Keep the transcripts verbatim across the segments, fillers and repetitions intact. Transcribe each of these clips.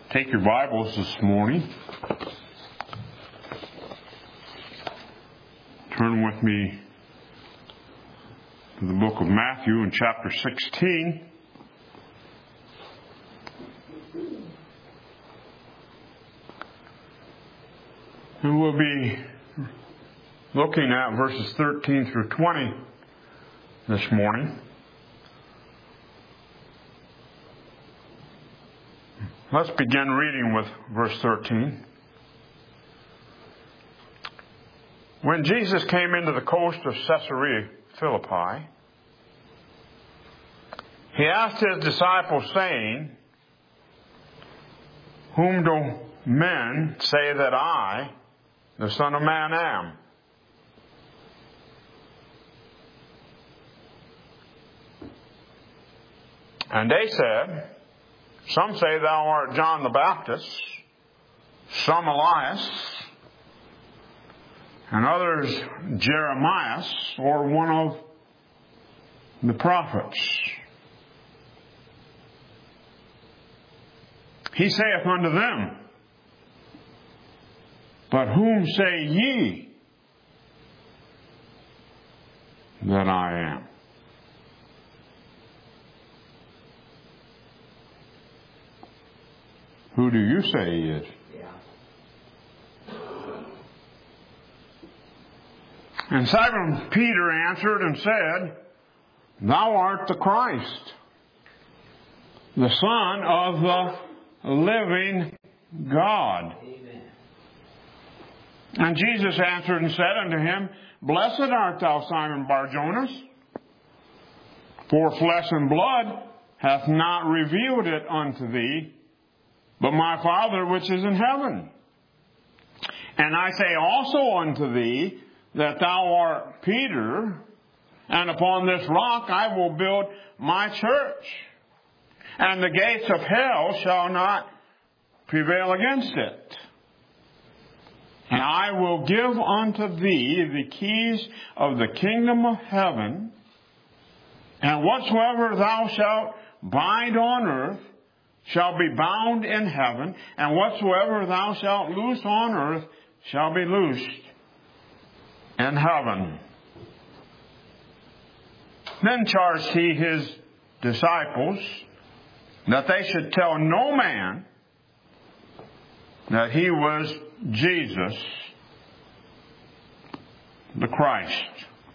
Take your Bibles this morning. Turn with me to the book of Matthew in chapter sixteen. And we'll be looking at verses thirteen through twenty this morning. Let's begin reading with verse thirteen. When Jesus came into the coast of Caesarea Philippi, he asked his disciples, saying, "Whom do men say that I, the Son of Man, am?" And they said, "Some say thou art John the Baptist, some Elias, and others Jeremiah, or one of the prophets." He saith unto them, "But whom say ye that I am?" Who do you say he is? Yeah. And Simon Peter answered and said, "Thou art the Christ, the Son of the living God." Amen. And Jesus answered and said unto him, "Blessed art thou, Simon Bar-Jonas, for flesh and blood hath not revealed it unto thee, but my Father which is in heaven. And I say also unto thee that thou art Peter, and upon this rock I will build my church, and the gates of hell shall not prevail against it. And I will give unto thee the keys of the kingdom of heaven, and whatsoever thou shalt bind on earth shall be bound in heaven, and whatsoever thou shalt loose on earth shall be loosed in heaven." Then charged he his disciples that they should tell no man that he was Jesus the Christ.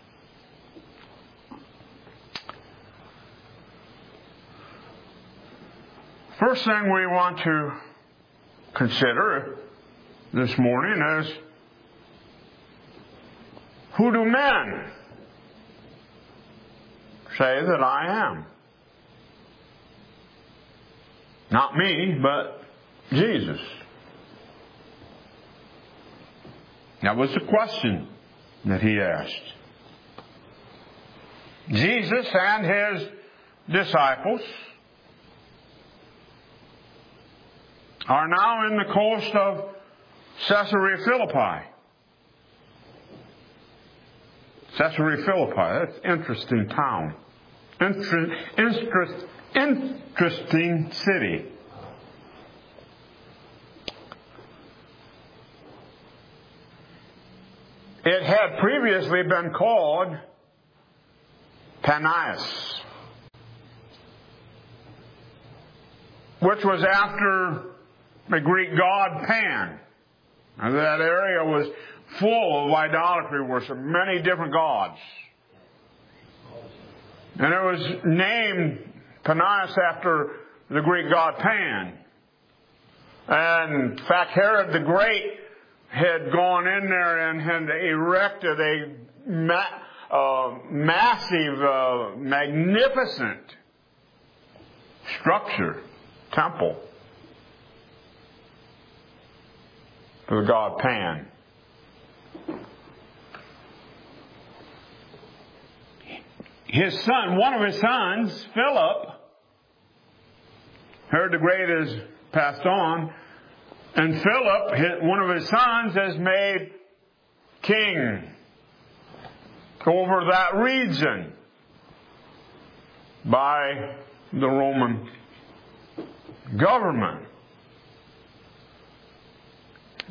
First thing we want to consider this morning is, who do men say that I am? Not me, but Jesus. That was the question that he asked. Jesus and his disciples are now in the coast of Caesarea Philippi. Caesarea Philippi, that's an interesting town. Inter- interest, interesting city. It had previously been called Panias, which was after the Greek god Pan. And that area was full of idolatry worship, many different gods. And it was named Panias after the Greek god Pan. And in fact, Herod the Great had gone in there and had erected a ma- uh, massive, uh, magnificent structure, temple, to the god Pan. His son, one of his sons, Philip, Herod the Great has passed on, and Philip, one of his sons, is made king over that region by the Roman government.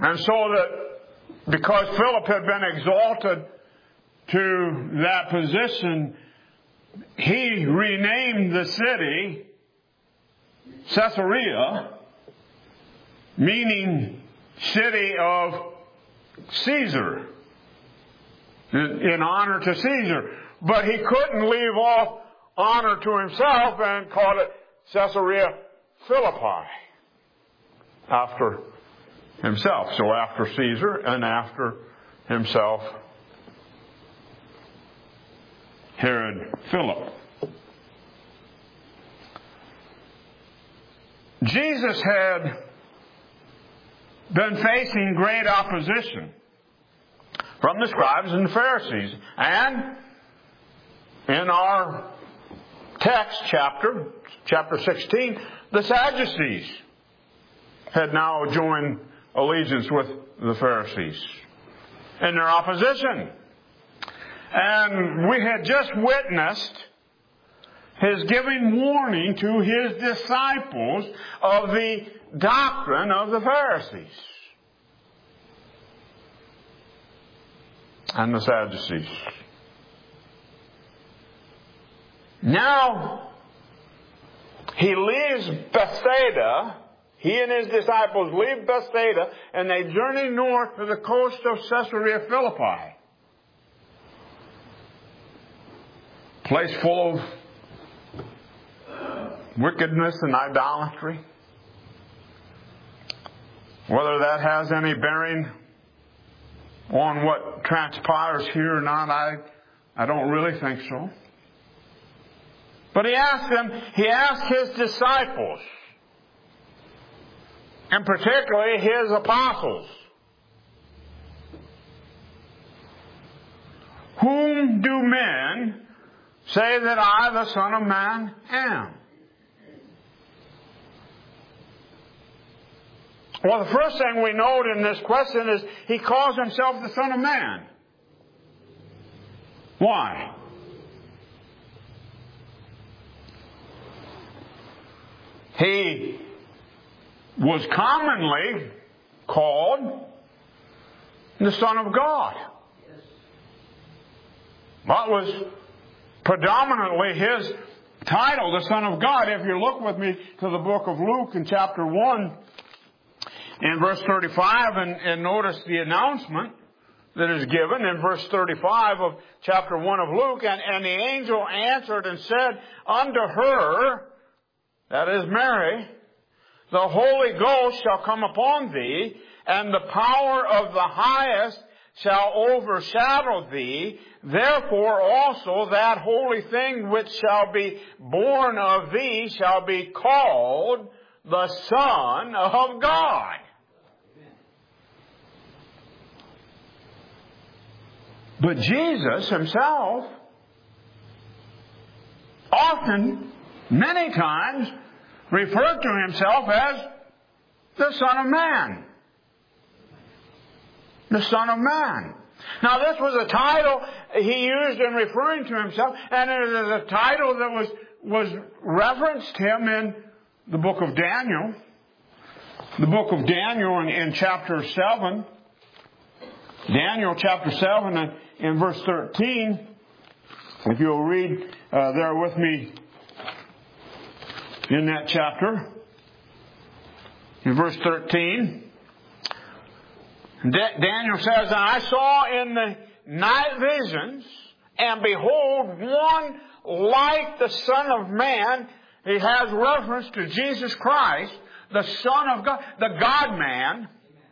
And so that because Philip had been exalted to that position, he renamed the city Caesarea, meaning city of Caesar, in honor to Caesar. But he couldn't leave off honor to himself and call it Caesarea Philippi after himself. So after Caesar and after himself, Herod Philip. Jesus had been facing great opposition from the scribes and the Pharisees. And in our text chapter, chapter sixteen, the Sadducees had now joined allegiance with the Pharisees in their opposition. And we had just witnessed His giving warning to His disciples of the doctrine of the Pharisees and the Sadducees. Now, He leaves Bethsaida. He and His disciples leave Bethsaida and they journey north to the coast of Caesarea Philippi. Place full of wickedness and idolatry. Whether that has any bearing on what transpires here or not, I, I don't really think so. But he asked them, he asked his disciples, and particularly his apostles, whom do men say that I, the Son of Man, am? Well, the first thing we note in this question is he calls himself the Son of Man. Why? He was commonly called the Son of God. That was predominantly his title, the Son of God. If you look with me to the book of Luke in chapter one, in verse thirty-five, and, and notice the announcement that is given in verse thirty-five of chapter one of Luke. And, and the angel answered and said unto her, that is Mary, the Holy Ghost shall come upon thee, and the power of the highest shall overshadow thee. Therefore also that holy thing which shall be born of thee shall be called the Son of God. But Jesus himself often, many times, referred to himself as the Son of Man. The Son of Man. Now this was a title he used in referring to himself, and it is a title that was, was referenced him in the book of Daniel. The book of Daniel in, in chapter seven. Daniel chapter seven and in verse thirteen. If you'll read uh, there with me in that chapter. In verse thirteen. Daniel says, and I saw in the night visions, and behold, one like the Son of Man. He has reference to Jesus Christ, the Son of God, the God-man,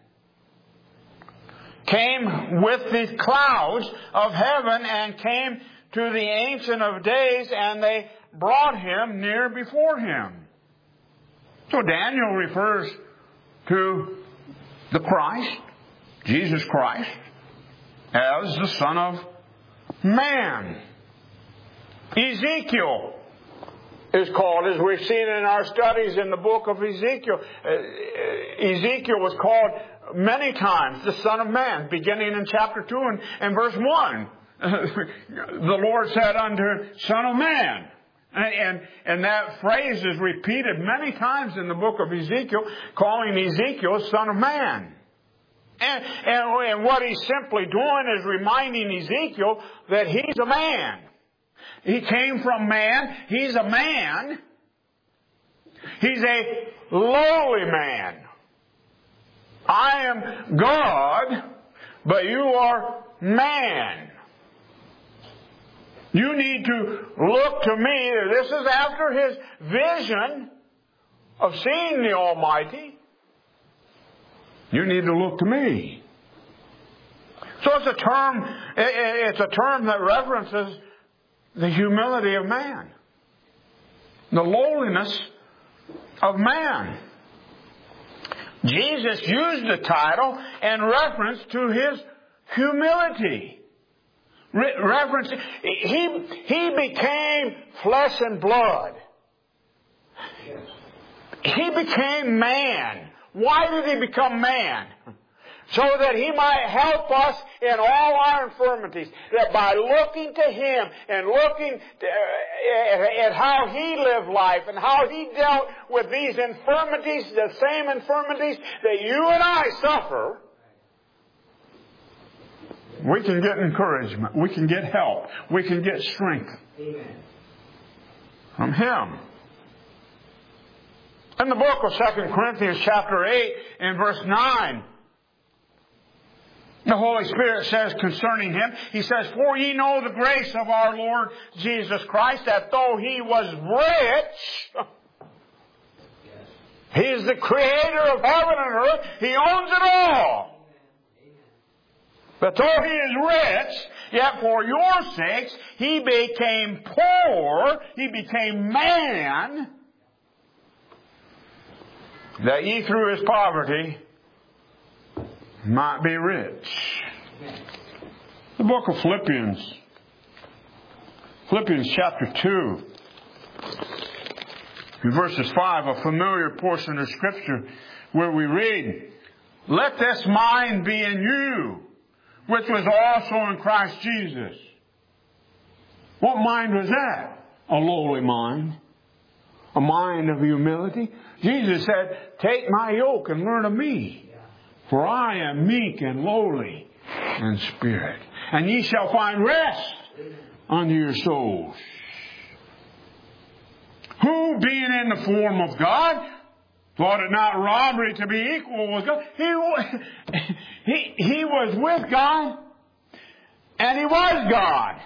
came with the clouds of heaven and came to the Ancient of Days, and they brought him near before him. So Daniel refers to the Christ, Jesus Christ, as the Son of Man. Ezekiel is called, as we've seen in our studies in the book of Ezekiel. Uh, Ezekiel was called many times the Son of Man, beginning in chapter two and, and verse one. The Lord said unto Son of Man. And, and, and that phrase is repeated many times in the book of Ezekiel, calling Ezekiel Son of Man. And, and, and what he's simply doing is reminding Ezekiel that he's a man. He came from man. He's a man. He's a lowly man. I am God, but you are man. You need to look to me. This is after his vision of seeing the Almighty. You need to look to me. So it's a term, it's a term that references the humility of man. The lowliness of man. Jesus used the title in reference to his humility. Re- reference, he, he became flesh and blood. He became man. Why did he become man? So that he might help us in all our infirmities. That by looking to him and looking to, uh, at how he lived life and how he dealt with these infirmities, the same infirmities that you and I suffer, we can get encouragement. We can get help. We can get strength. Amen. From him. In the book of Second Corinthians chapter eight and verse nine, the Holy Spirit says concerning him, he says, "For ye know the grace of our Lord Jesus Christ, that though he was rich," he is the creator of heaven and earth, he owns it all. "But though he is rich, yet for your sakes he became poor," he became man, "that ye through his poverty might be rich." The book of Philippians. Philippians chapter two. In verses five, a familiar portion of Scripture where we read, "Let this mind be in you, which was also in Christ Jesus." What mind was that? A lowly mind. A mind of humility. Jesus said, "Take my yoke and learn of me. For I am meek and lowly in spirit. And ye shall find rest unto your souls." Who, being in the form of God, thought it not robbery to be equal with God. He, he, he was with God, and he was God.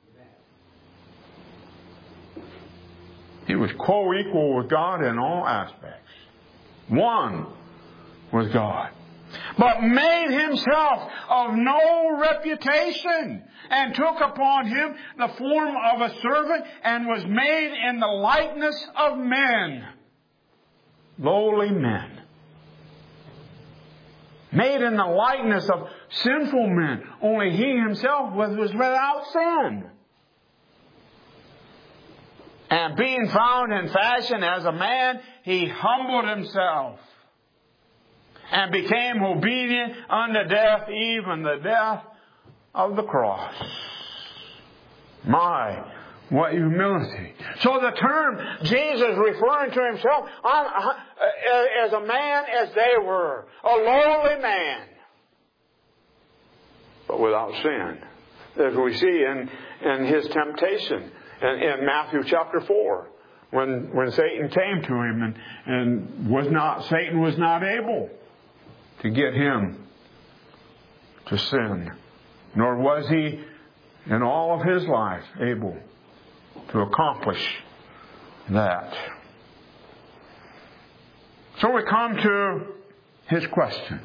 He was co-equal with God in all aspects. One with God. But made himself of no reputation, and took upon him the form of a servant, and was made in the likeness of men. Lowly men. Made in the likeness of sinful men. Only he himself was, was without sin. And being found in fashion as a man, he humbled himself. And became obedient unto death, even the death of the cross. My, what humility. So the term Jesus referring to himself as a man as they were. A lowly man. But without sin. As we see in, in his temptation in, in Matthew chapter four. When, when Satan came to him and, and was not, Satan was not able to get him to sin. Nor was he, in all of his life, able to accomplish that. So we come to his question.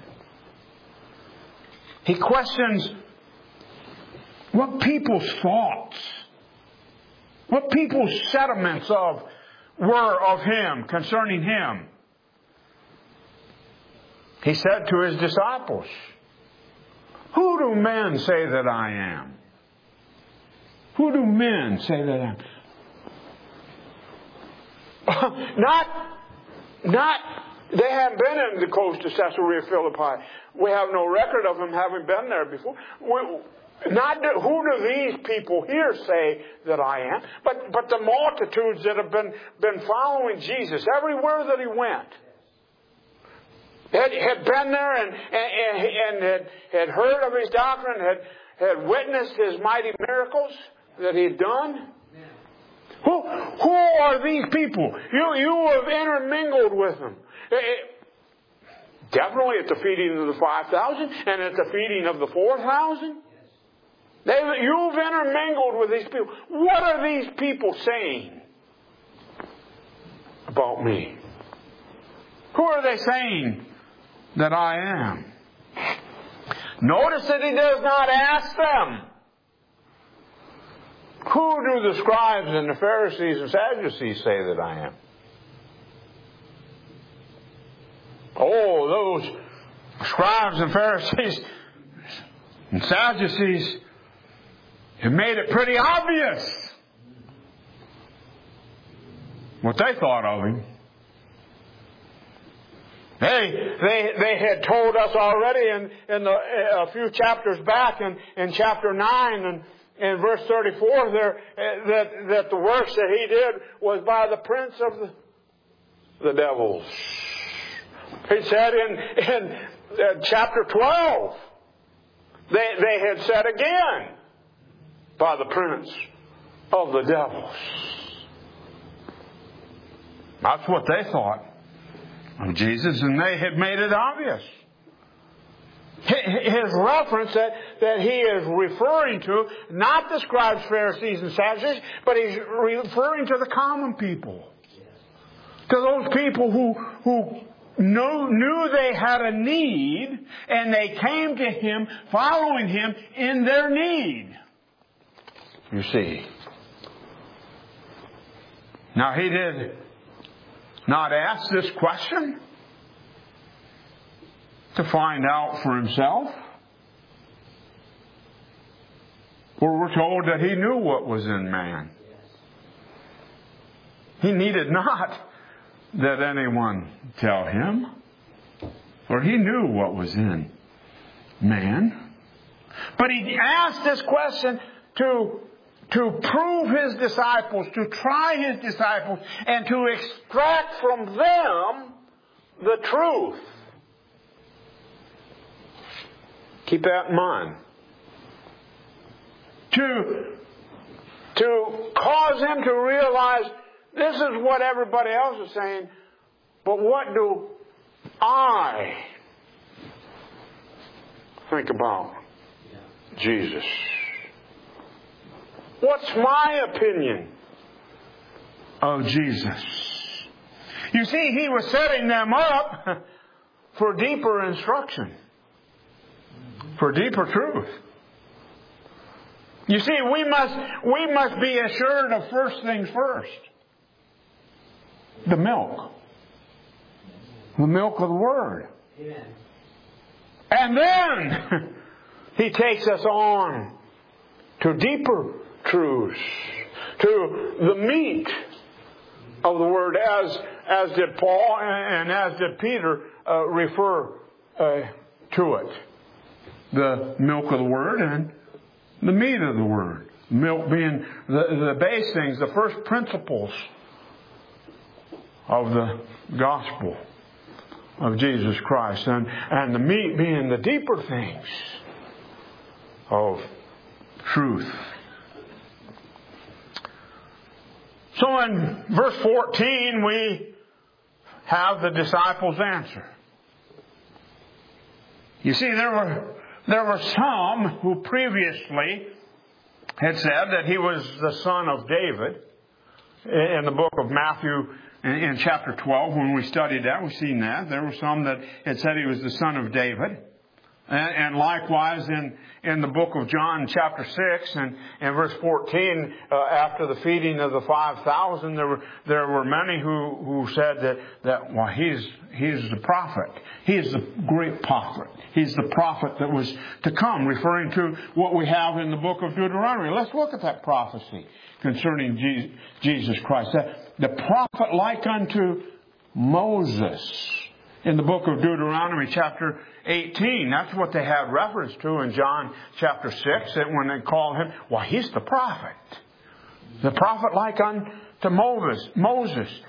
He questions what people's thoughts, what people's sentiments of were of him, concerning him. He said to his disciples, "Who do men say that I am? Who do men say that I am?" not, not, they haven't been in the coast of Caesarea Philippi. We have no record of them having been there before. We, not do, who do these people here say that I am? But, but the multitudes that have been, been following Jesus everywhere that he went. had, had been there and, and, and had, had heard of His doctrine, had, had witnessed His mighty miracles that He had done? Who, who are these people? You, you have intermingled with them. It, definitely at the feeding of the five thousand and at the feeding of the four thousand. They, you've intermingled with these people. What are these people saying about me? Who are they saying that I am? Notice that He does not ask them. Who do the scribes and the Pharisees and Sadducees say that I am? Oh, those scribes and Pharisees and Sadducees have made it pretty obvious what they thought of Him. They, they, they had told us already in, in the, a few chapters back in, in chapter nine and in verse thirty-four there, that, that the works that He did was by the prince of the, the devils. He said in, in uh, chapter twelve, they, they had said again, by the prince of the devils. That's what they thought of Jesus, and they had made it obvious. His reference that, that he is referring to, not the scribes, Pharisees, and Sadducees, but he's referring to the common people. To those people who, who knew, knew they had a need, and they came to Him, following Him in their need. You see. Now, He did not ask this question to find out for Himself. For we're told that He knew what was in man. He needed not that anyone tell Him, for He knew what was in man. But He asked this question to, to prove His disciples, to try His disciples, and to extract from them the truth. Keep that in mind. To, to cause them to realize this is what everybody else is saying, but what do I think about Jesus? What's my opinion of Jesus? You see, He was setting them up for deeper instruction, for deeper truth. You see, we must, we must be assured of first things first. The milk. The milk of the Word. Amen. And then He takes us on to deeper truths, to the meat of the Word, as as did Paul and as did Peter uh, refer uh, to it. The milk of the Word and the meat of the Word. Milk being the, the base things, the first principles of the gospel of Jesus Christ. And, and the meat being the deeper things of truth. So in verse fourteen we have the disciples' answer. You see, there were there were some who previously had said that He was the son of David. In the book of Matthew, in chapter twelve, when we studied that, we've seen that. There were some that had said He was the son of David. And likewise in, in the book of John chapter six and, and verse fourteen, uh, after the feeding of the five thousand, there were, there were many who, who said that, that, well, he's, he's the prophet. He is the great prophet. He's the prophet that was to come, referring to what we have in the book of Deuteronomy. Let's look at that prophecy concerning Jesus Christ. That, the prophet like unto Moses. In the book of Deuteronomy chapter eighteen, that's what they had reference to in John chapter six, that when they call him, well, he's the prophet. The prophet like unto Moses. Moses.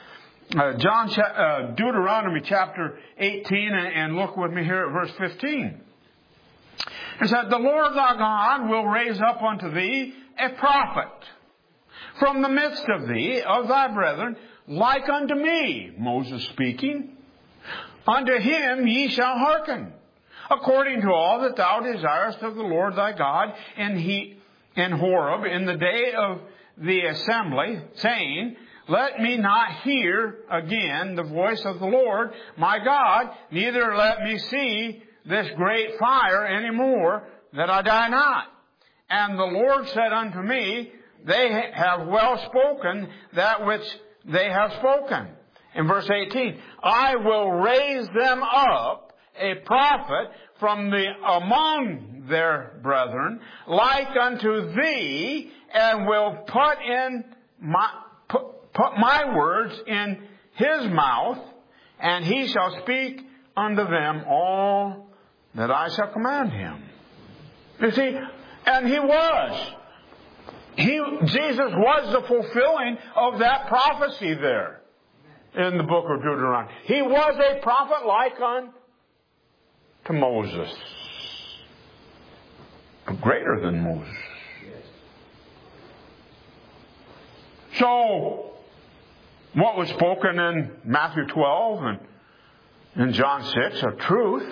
uh, John, uh, Deuteronomy chapter eighteen, and look with me here at verse fifteen. It said, "The Lord thy God will raise up unto thee a prophet from the midst of thee, of thy brethren, like unto me," Moses speaking. "Unto him ye shall hearken, according to all that thou desirest of the Lord thy God in, he, in Horeb in the day of the assembly, saying, Let me not hear again the voice of the Lord my God, neither let me see this great fire any more, that I die not. And the Lord said unto me, They have well spoken that which they have spoken." In verse eighteen, "I will raise them up a prophet from the among their brethren, like unto thee, and will put in my put, put my words in his mouth, and he shall speak unto them all that I shall command him." You see, and he was. He, Jesus was the fulfilling of that prophecy there in the book of Deuteronomy. He was a prophet like unto Moses. Greater than Moses. So, what was spoken in Matthew twelve and in John six are truth.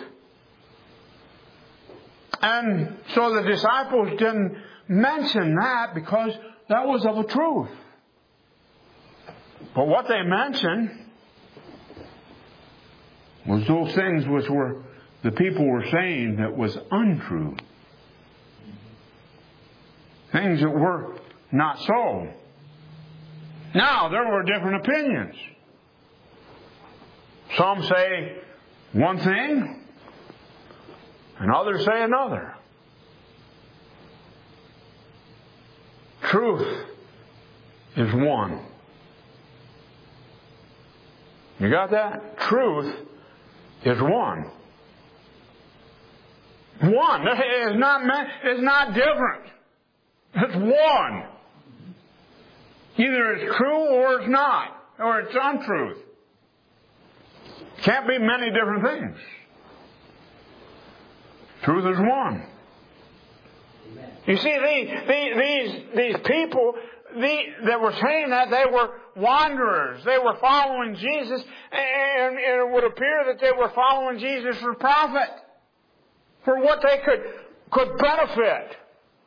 And so the disciples didn't mention that because that was of a truth. But what they mentioned was those things which were the people were saying that was untrue. Things that were not so. Now, there were different opinions. Some say one thing, and others say another. Truth is one. You got that? Truth is one. One. It's not, it's not different. It's one. Either it's true or it's not. Or it's untruth. Can't be many different things. Truth is one. You see, these, these, these people the, that were saying that, they were wanderers. They were following Jesus, and, and it would appear that they were following Jesus for profit, for what they could, could benefit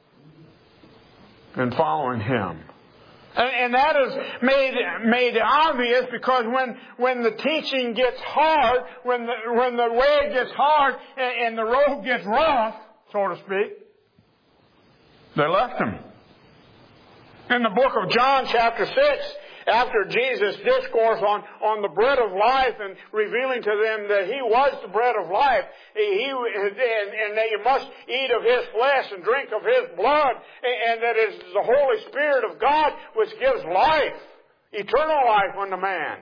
in following Him. And, and that is made, made obvious because when, when the teaching gets hard, when the, when the way gets hard and, and the road gets rough, so to speak, they left Him. In the book of John chapter six, after Jesus discoursed on, on the bread of life and revealing to them that He was the bread of life, he, and, and that you must eat of His flesh and drink of His blood, and that it is the Holy Spirit of God which gives life, eternal life unto man.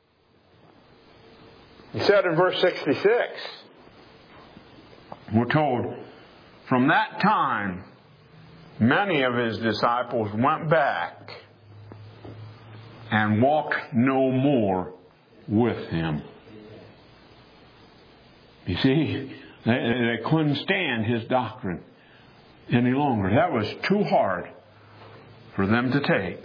He said in verse sixty-six, we're told, from that time, many of His disciples went back and walked no more with Him. You see, they, they couldn't stand His doctrine any longer. That was too hard for them to take.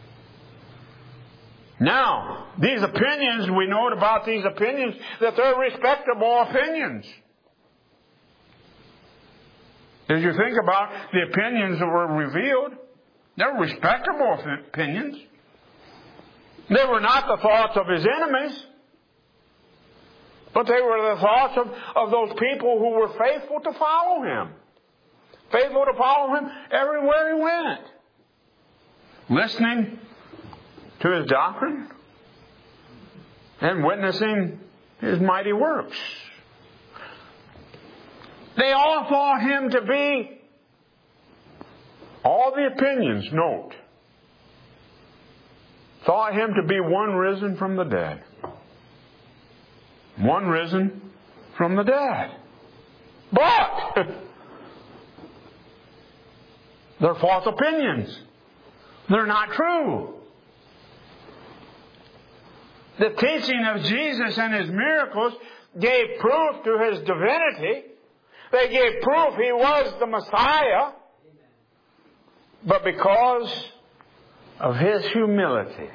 Now, these opinions, we note about these opinions that they're respectable opinions. As you think about the opinions that were revealed, they're respectable opinions. They were not the thoughts of His enemies, but they were the thoughts of, of those people who were faithful to follow Him. Faithful to follow Him everywhere He went. Listening to His doctrine and witnessing His mighty works. They all thought Him to be, all the opinions, note, thought Him to be one risen from the dead. One risen from the dead. But they're false opinions. They're not true. The teaching of Jesus and His miracles gave proof to His divinity. They gave proof He was the Messiah. But because of His humility,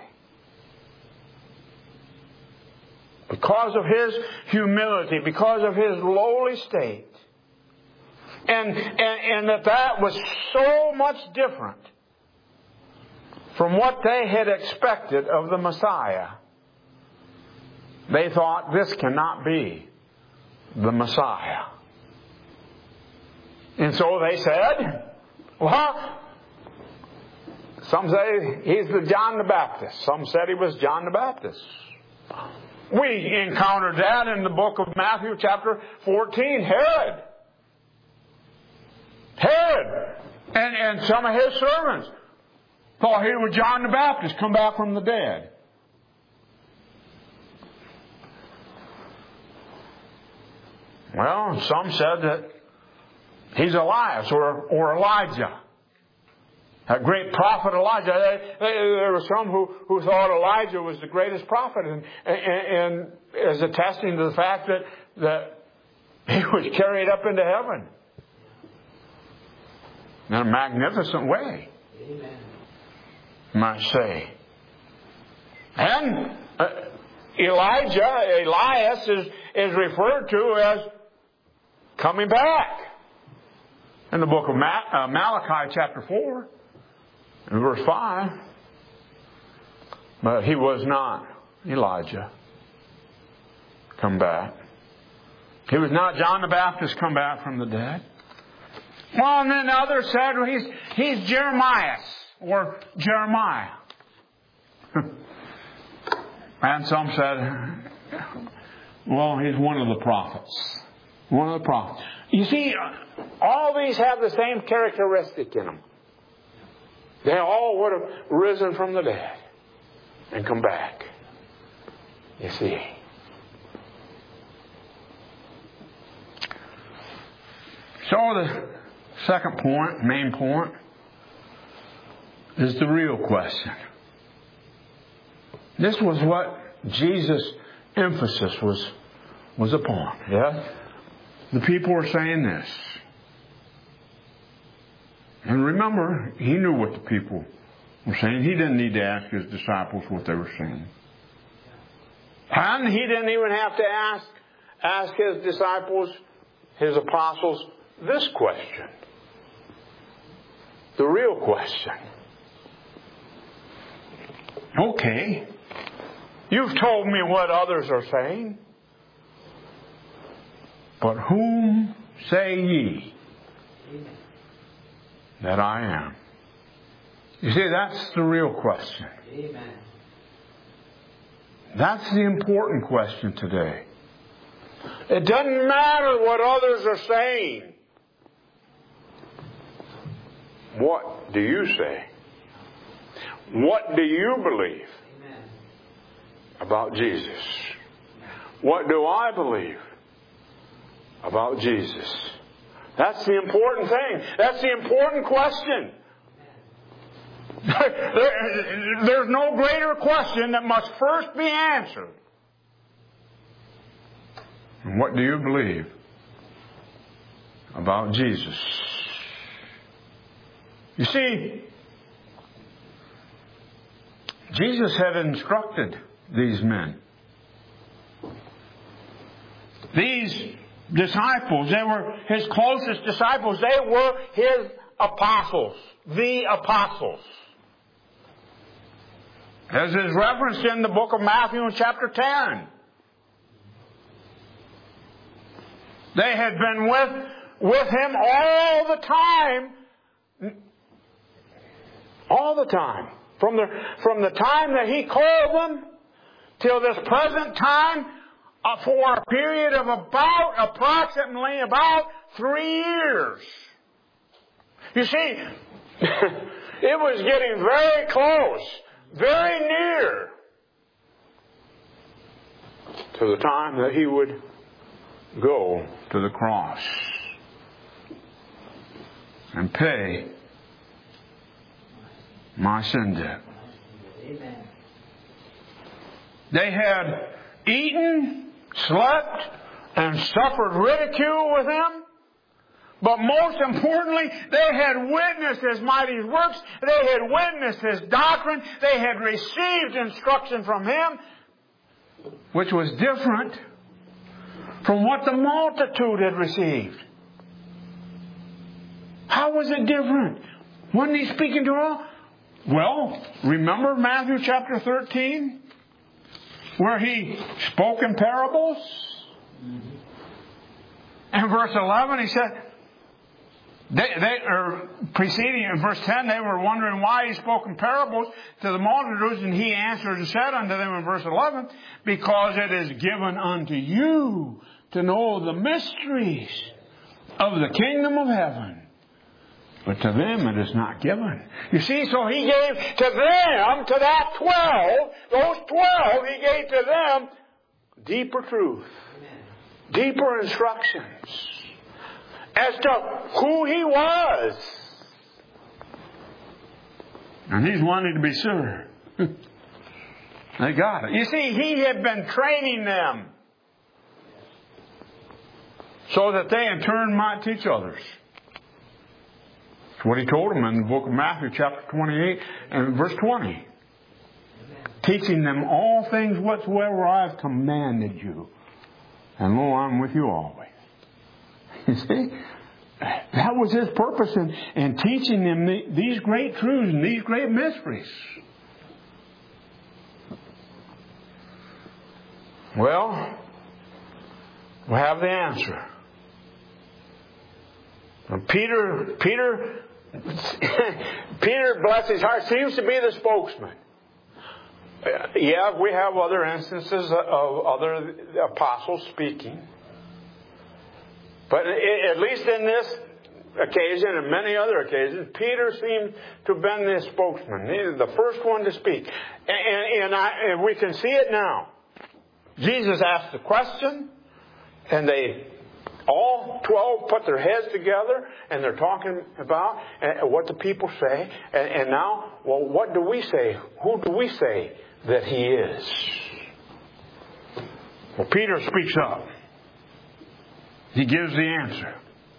because of His humility, because of His lowly state, and, and, and that that was so much different from what they had expected of the Messiah, they thought, this cannot be the Messiah. And so they said, well, some say He's the John the Baptist. Some said He was John the Baptist. We encountered that in the book of Matthew chapter fourteen. Herod. Herod and, and some of his servants thought he was John the Baptist come back from the dead. Well, some said that He's Elias or, or Elijah. That great prophet Elijah. They, they, there were some who, who thought Elijah was the greatest prophet, and, and, and as attesting to the fact that, that he was carried up into heaven in a magnificent way. Amen. You might say. And uh, Elijah, Elias, is, is referred to as coming back. In the book of Ma- uh, Malachi chapter four, in verse five. But he was not Elijah come back. He was not John the Baptist come back from the dead. Well, and then others said, well, he's, he's Jeremiah or Jeremiah. And some said, well, he's one of the prophets. One of the prophets. You see, all these have the same characteristic in them. They all would have risen from the dead and come back. You see. So the second point, main point, is the real question. This was what Jesus' emphasis was, was upon. Yeah? The people were saying this. And remember, He knew what the people were saying. He didn't need to ask His disciples what they were saying. And He didn't even have to ask, ask His disciples, His apostles, this question. The real question. Okay. You've told me what others are saying. But whom say ye that I am? You see, that's the real question. Amen. That's the important question today. It doesn't matter what others are saying. What do you say? What do you believe Amen. About Jesus? What do I believe about Jesus? That's the important thing. That's the important question. There, there's no greater question that must first be answered. And what do you believe about Jesus? You see, Jesus had instructed these men. These disciples, they were His closest disciples. They were His apostles. The apostles. As is referenced in the book of Matthew in chapter ten. They had been with, with Him all the time. All the time. From the, from the time that He called them till this present time, uh, for a period of about, approximately about three years. You see, it was getting very close, very near to the time that He would go to the cross and pay my sin debt. Amen. They had eaten, slept, and suffered ridicule with him. But most importantly, they had witnessed His mighty works. They had witnessed His doctrine. They had received instruction from Him, which was different from what the multitude had received. How was it different? Wasn't He speaking to all? Well, remember Matthew chapter thirteen? Where He spoke in parables? In verse eleven, He said, they, they or preceding in verse ten, they were wondering why He spoke in parables to the multitudes, and He answered and said unto them in verse eleven, because it is given unto you to know the mysteries of the kingdom of heaven. But to them it is not given. You see, so He gave to them, to that twelve, those twelve, He gave to them deeper truth, deeper instructions as to who He was. And He's wanting to be sure. They got it. You see, He had been training them so that they in turn might teach others. That's what He told them in the book of Matthew chapter twenty-eight and verse twenty. Teaching them all things whatsoever I have commanded you. And lo, I'm with you always. You see? That was His purpose in, in teaching them the, these great truths and these great mysteries. Well, we have the answer. And Peter, Peter, Peter, bless his heart, seems to be the spokesman. Yeah, we have other instances of other apostles speaking. But at least in this occasion and many other occasions, Peter seemed to have been the spokesman, the first one to speak. And, and, I, and we can see it now. Jesus asked the question, and they all twelve put their heads together, and they're talking about what the people say. And, and now, well, what do we say? Who do we say that He is? Well, Peter speaks up. He gives the answer.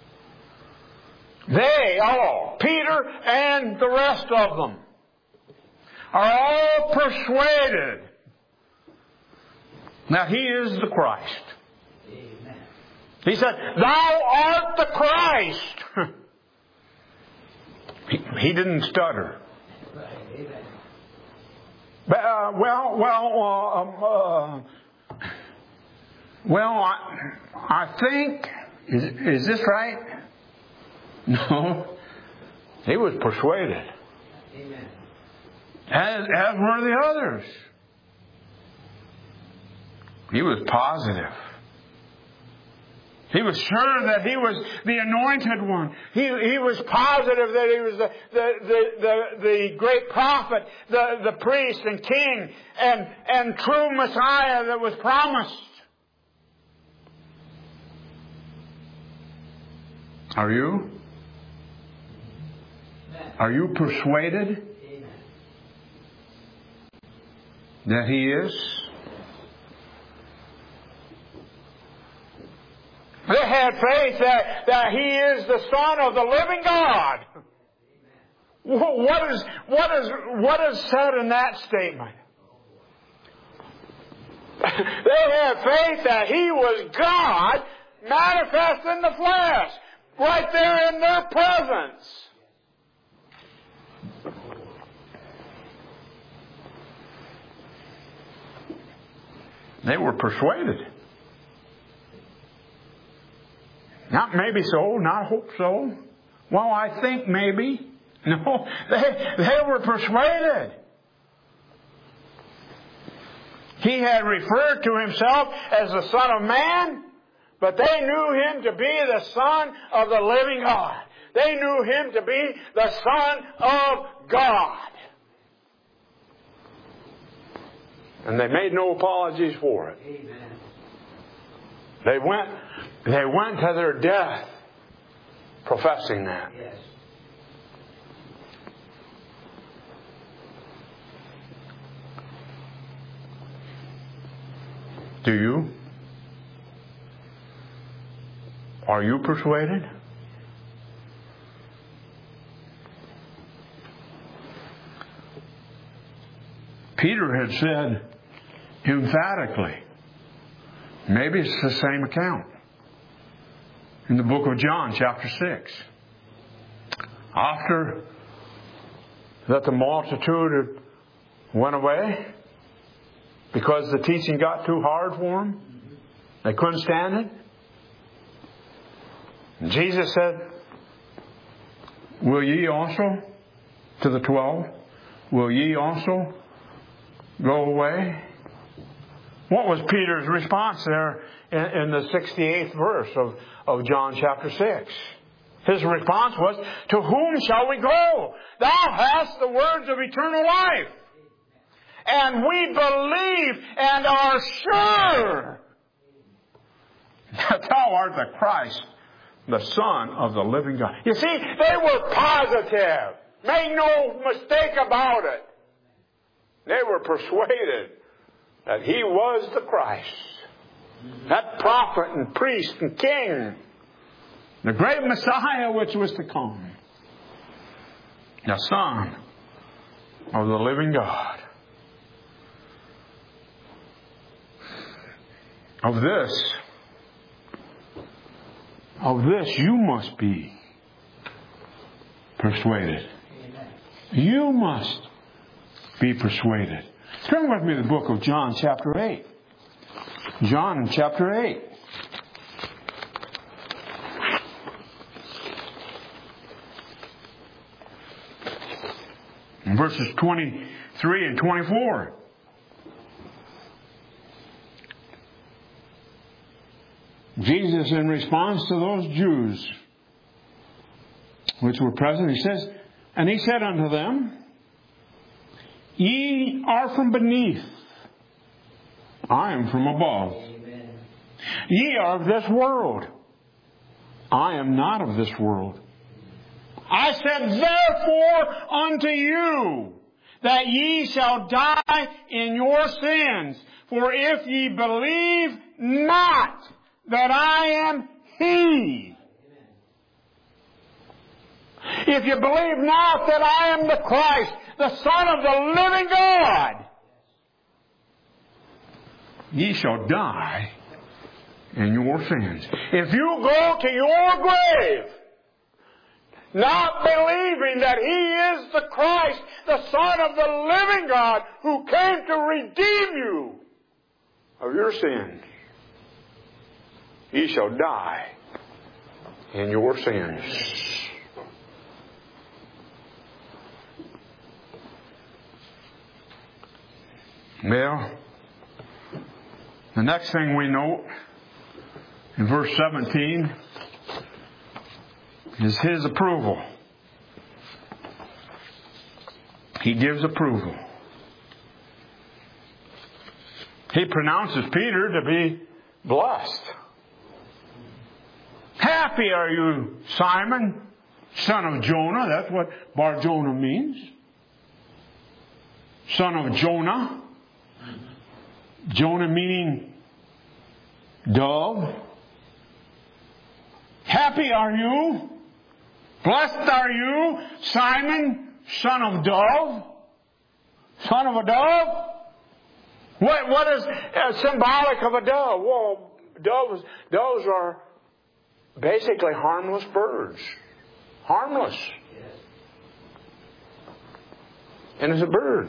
They all, Peter and the rest of them, are all persuaded that He is the Christ. Amen. He said, "Thou art the Christ." he, he didn't stutter. Amen. But, uh, well, well, uh, um, uh, well, I, I think, is, is this right? No. He was persuaded. Amen. As, as were the others. He was positive. He was sure that He was the anointed one. He, he was positive that He was the, the, the, the, the great prophet, the, the priest and king, and, and true Messiah that was promised. Are you? Are you persuaded that He is? They had faith that, that He is the Son of the living God. What is, what is, what is said in that statement? They had faith that He was God manifest in the flesh, right there in their presence. They were persuaded. Not maybe so, not hope so. Well, I think maybe. No, they, they were persuaded. He had referred to Himself as the Son of Man, but they knew Him to be the Son of the living God. They knew Him to be the Son of God. And they made no apologies for it. Amen. They went, they went to their death professing that. Yes. Do you? Are you persuaded? Peter had said emphatically, maybe it's the same account in the book of John, chapter six. After that the multitude went away because the teaching got too hard for them, they couldn't stand it. And Jesus said, will ye also, to the twelve, will ye also go away? What was Peter's response there in, in the sixty-eighth verse of, of John chapter six? His response was, to whom shall we go? Thou hast the words of eternal life. And we believe and are sure that thou art the Christ, the Son of the living God. You see, they were positive. Make no mistake about it. They were persuaded that He was the Christ, that prophet and priest and king, the great Messiah which was to come, the Son of the living God. Of this, of this you must be persuaded. You must be persuaded. Turn with me to the book of John chapter eight. John chapter eight. Verses twenty-three and twenty-four. Jesus, in response to those Jews which were present, He says, and He said unto them, ye are from beneath, I am from above. Amen. Ye are of this world, I am not of this world. I said therefore unto you, that ye shall die in your sins. For if ye believe not that I am He, if you believe not that I am the Christ, the Son of the living God, ye shall die in your sins. If you go to your grave not believing that He is the Christ, the Son of the living God, who came to redeem you of your sins, ye shall die in your sins. Well, the next thing we note in verse seventeen is His approval. He gives approval. He pronounces Peter to be blessed. Happy are you, Simon, son of Jonah. That's what Bar Jonah means. Son of Jonah. Jonah meaning dove. Happy are you. Blessed are you, Simon, son of dove. Son of a dove. What, what is uh, symbolic of a dove? Well, doves, doves are basically harmless birds. Harmless. Innocent birds.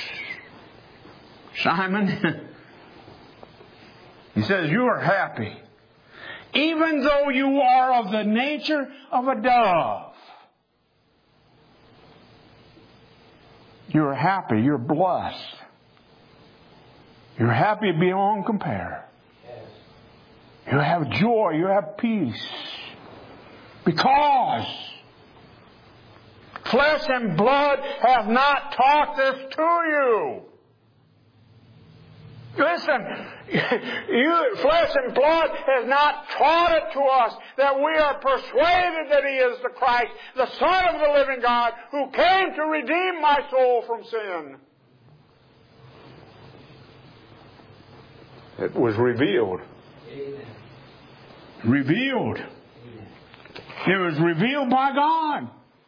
Simon, he says, you are happy, even though you are of the nature of a dove. You're happy. You're blessed. You're happy beyond compare. You have joy. You have peace. Because flesh and blood have not taught this to you. Listen, you, flesh and blood has not taught it to us, that we are persuaded that He is the Christ, the Son of the living God, who came to redeem my soul from sin. It was revealed. Amen. Revealed. Amen. It was revealed by God.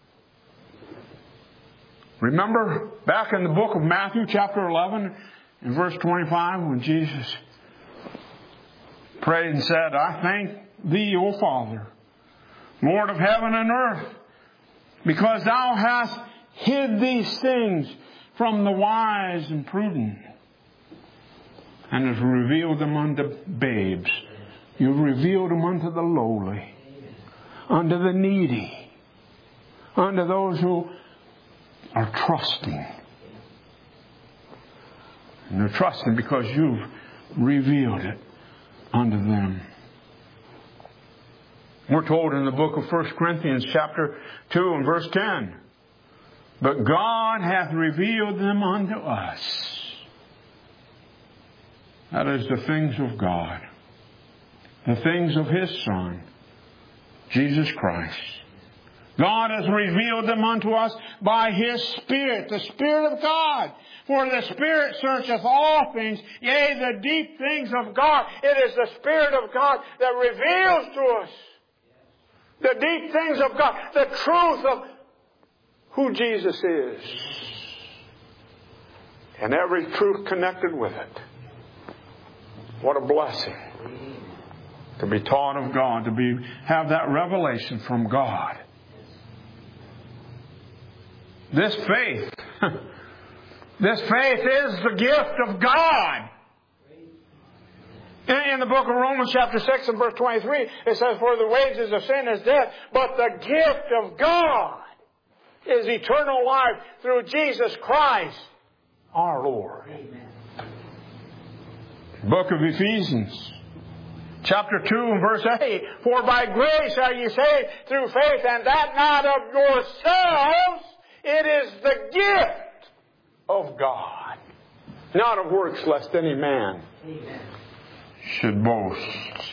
Remember back in the book of Matthew chapter eleven in verse twenty-five when Jesus prayed and said, I thank Thee, O Father, Lord of heaven and earth, because Thou hast hid these things from the wise and prudent, and hast revealed them unto babes. You've revealed them unto the lowly, unto the needy, unto those who are trusting. And they're trusting because you've revealed it unto them. We're told in the book of First Corinthians chapter two and verse ten, but God hath revealed them unto us. That is the things of God. The things of His Son, Jesus Christ. God has revealed them unto us by His Spirit, the Spirit of God. For the Spirit searcheth all things, yea, the deep things of God. It is the Spirit of God that reveals to us the deep things of God, the truth of who Jesus is, and every truth connected with it. What a blessing to be taught of God, to be have that revelation from God. This faith, this faith is the gift of God. In, in the book of Romans chapter six and verse twenty-three, it says, for the wages of sin is death, but the gift of God is eternal life through Jesus Christ our Lord. Amen. Book of Ephesians chapter two and verse eight, for by grace are ye saved through faith, and that not of yourselves, it is the gift of God, not of works, lest any man Amen. Should boast.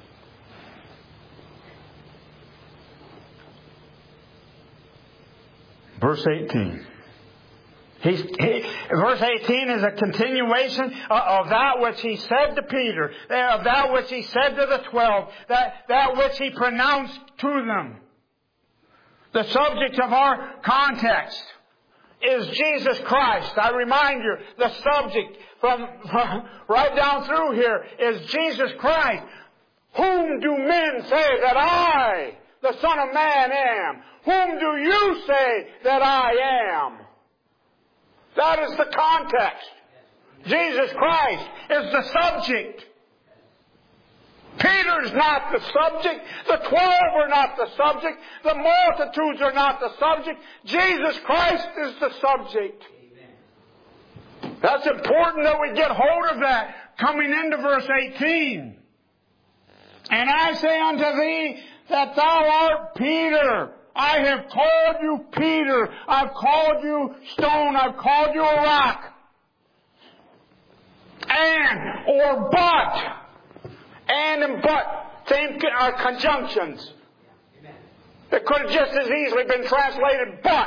Verse eighteen. He's, he, verse eighteen is a continuation of that which He said to Peter, of that which He said to the twelve, that, that which He pronounced to them. The subject of our context is Jesus Christ. I remind you, the subject from, from right down through here is Jesus Christ. Whom do men say that I, the Son of Man, am? Whom do you say that I am? That is the context. Jesus Christ is the subject. Peter's not the subject. The twelve are not the subject. The multitudes are not the subject. Jesus Christ is the subject. Amen. That's important that we get hold of that coming into verse eighteen. And I say unto thee that thou art Peter. I have called you Peter. I've called you stone. I've called you a rock. And, or but. And and but. Same are conjunctions. It could have just as easily been translated but.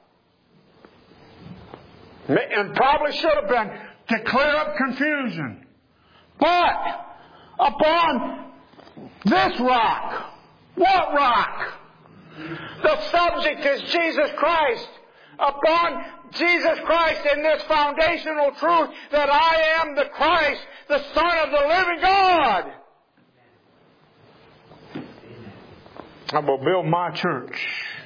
And probably should have been to clear up confusion. But upon this rock. What rock? The subject is Jesus Christ. Upon Jesus Christ in this foundational truth that I am the Christ, the Son of the living God. I will build my church.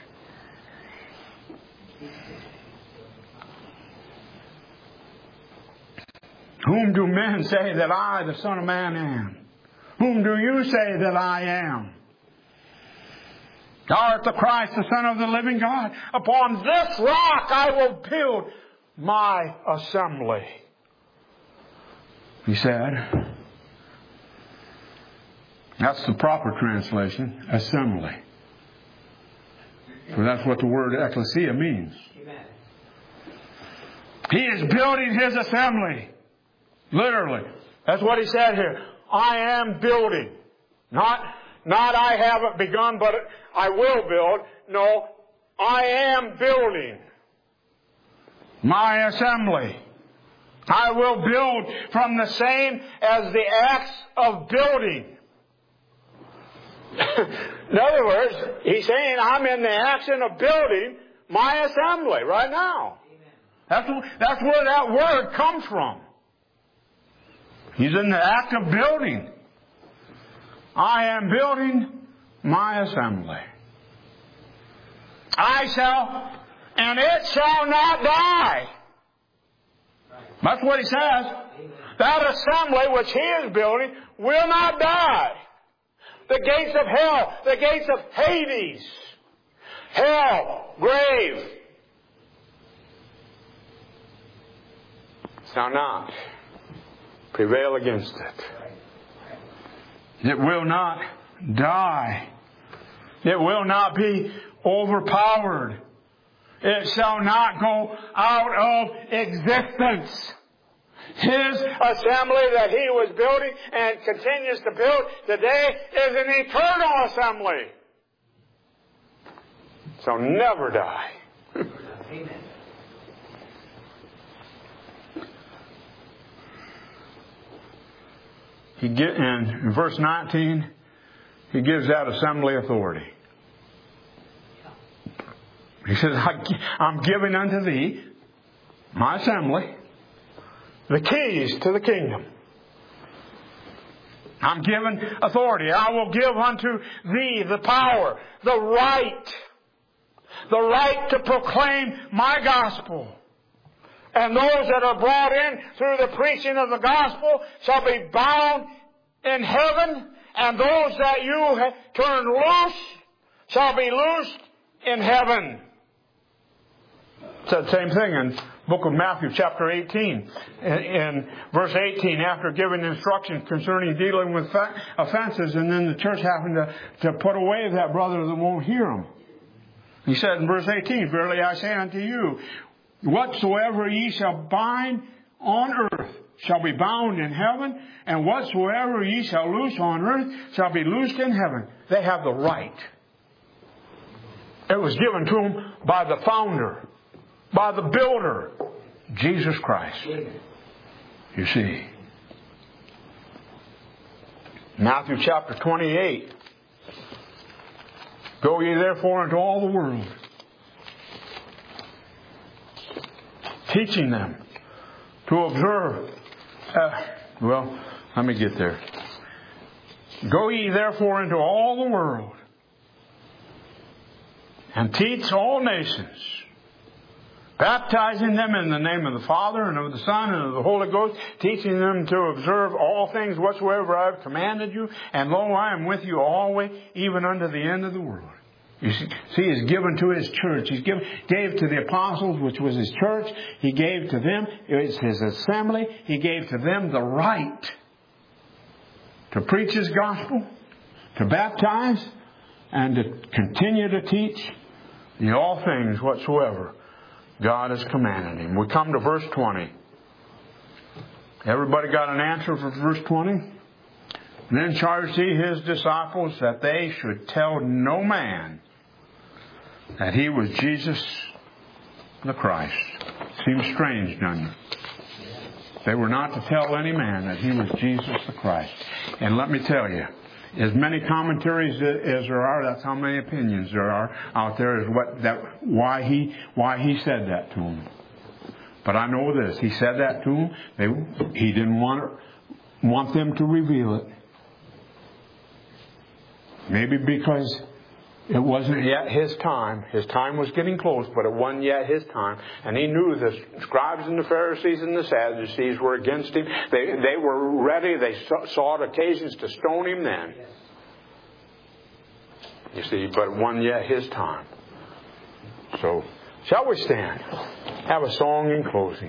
Whom do men say that I, the Son of Man, am? Whom do you say that I am? Thou art the Christ, the Son of the living God. Upon this rock I will build my assembly. He said. That's the proper translation, assembly. For that's what the word ecclesia means. Amen. He is building His assembly. Literally. That's what He said here. I am building. Not, not I haven't begun, but I will build. No, I am building my assembly. I will build from the same as the axe of building. In other words, he's saying, I'm in the action of building my assembly right now. That's, that's where that word comes from. He's in the act of building. I am building my assembly. I shall, and it shall not die. That's what he says. That assembly which he is building will not die. The gates of hell, the gates of Hades, hell, grave, shall not prevail against it. It will not die. It will not be overpowered. It shall not go out of existence. His assembly that he was building and continues to build today is an eternal assembly. So never die. Amen. He get, in verse nineteen, he gives that assembly authority. He says, I'm giving unto thee, my assembly, the keys to the kingdom. I'm given authority. I will give unto thee the power, the right, the right to proclaim my gospel. And those that are brought in through the preaching of the gospel shall be bound in heaven, and those that you turn loose shall be loosed in heaven. It's the same thing in the book of Matthew chapter eighteen. In, in verse eighteen, after giving instructions concerning dealing with fa- offenses, and then the church having to, to put away that brother that won't hear him. He said in verse eighteen, verily I say unto you, whatsoever ye shall bind on earth shall be bound in heaven, and whatsoever ye shall loose on earth shall be loosed in heaven. They have the right. It was given to them by the founder, by the builder, Jesus Christ. You see. Matthew chapter twenty-eight. Go ye therefore into all the world, teaching them to observe. Uh, well, let me get there. Go ye therefore into all the world, and teach all nations, baptizing them in the name of the Father and of the Son and of the Holy Ghost, teaching them to observe all things whatsoever I have commanded you. And lo, I am with you always, even unto the end of the world. You see, see, He's given to His church. He gave to the apostles, which was His church. He gave to them, it's His assembly. He gave to them the right to preach His gospel, to baptize, and to continue to teach in all things whatsoever God has commanded him. We come to verse twenty. Everybody got an answer for verse twenty? Then charged he his disciples that they should tell no man that he was Jesus the Christ. Seems strange, doesn't it? They were not to tell any man that he was Jesus the Christ. And let me tell you, as many commentaries as there are, that's how many opinions there are out there as what that why he why he said that to them. But I know this: he said that to them. They, he didn't want want them to reveal it. Maybe because it wasn't yet his time. His time was getting close, but it wasn't yet his time. And he knew the scribes and the Pharisees and the Sadducees were against him. They, they were ready. They sought occasions to stone him then. You see, but it wasn't yet his time. So, shall we stand? Have a song in closing.